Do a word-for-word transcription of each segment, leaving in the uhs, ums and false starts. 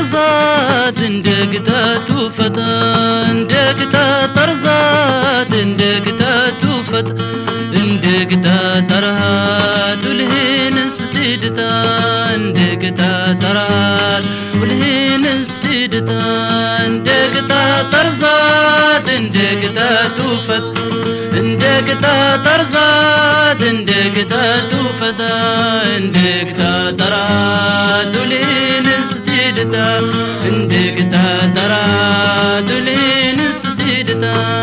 طرزات اندقتا توفتا اندقتا طرزات اندقتا توفتا اندقتا ترهات والهين استيدتا اندقتا ترهات والهين استيدتا اندقتا طرزات اندقتا توفت اندقتا طرزات اندقتا توفتا اندقتا ترهات والهين استيدتا اندقتا ترهات والهين استيدتا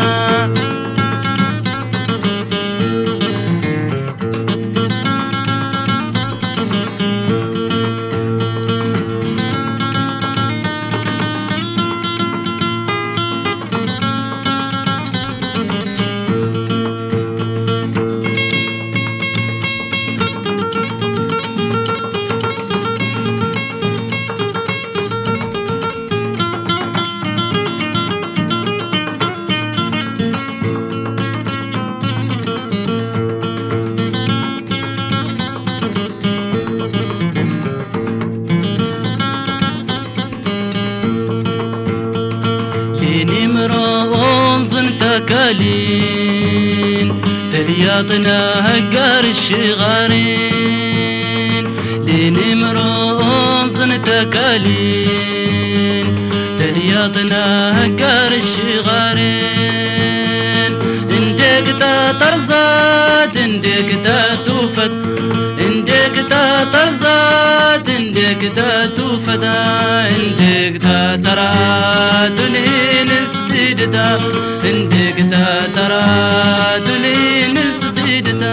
تكالين تلياطنا هقار الشغارين ليني مرونزن تكالين تلياطنا هقار الشغارين اندقتا طرزات اندقتا توفت اندقتا طرزات اندقتا توفتا اندقتا ترات والهين استيدتا اندقتا ترات والهين استيدتا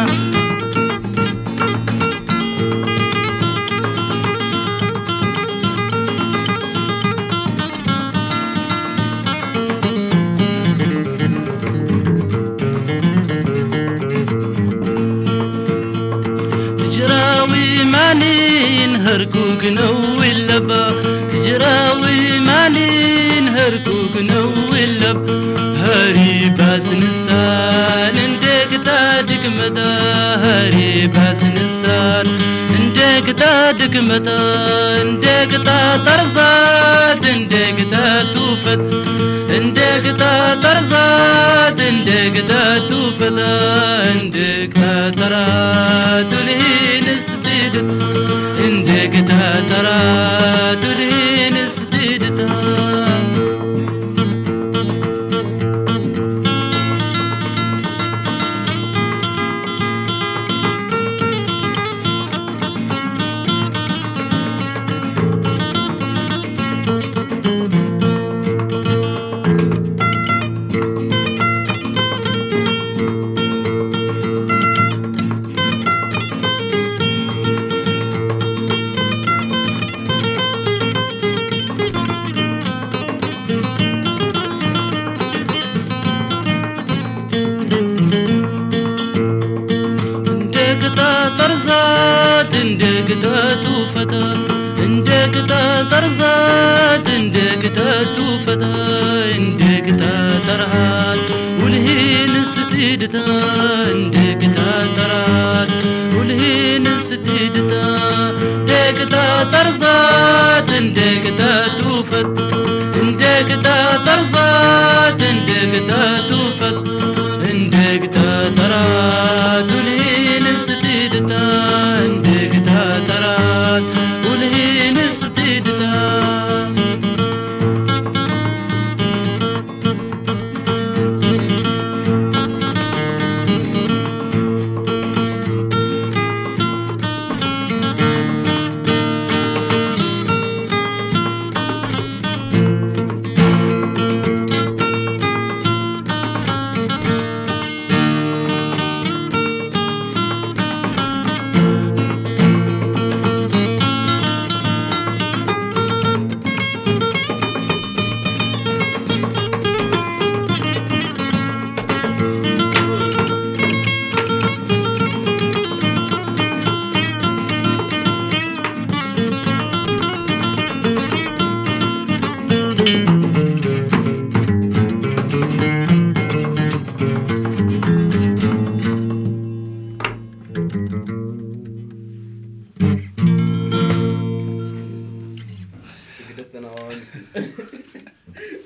هركوك نوي اللبا تجراوي مانين هركوك نوي اللب هاري باس نسال اندك تادك مدى هاري باس نسال اندك تادك مدى اندك تا طرزات اندك تا توفت اندك تا طرزات اندك تا توفت اندك تا ترات والهين استيدت اندقتا ترات والهين استيدتا طرزات اندقتا توفتا اندقتا طرزات اندقتا توفتا اندقتا ترهات والهين استيدتا اندقتا ترهات والهين استيدتا اندقتا طرزات اندقتا توفت اندقتا طرزات اندقتا توفت اندقتا ترهات والهين استيدتا اندقتا ترات والهين استيدتا حدثنا هون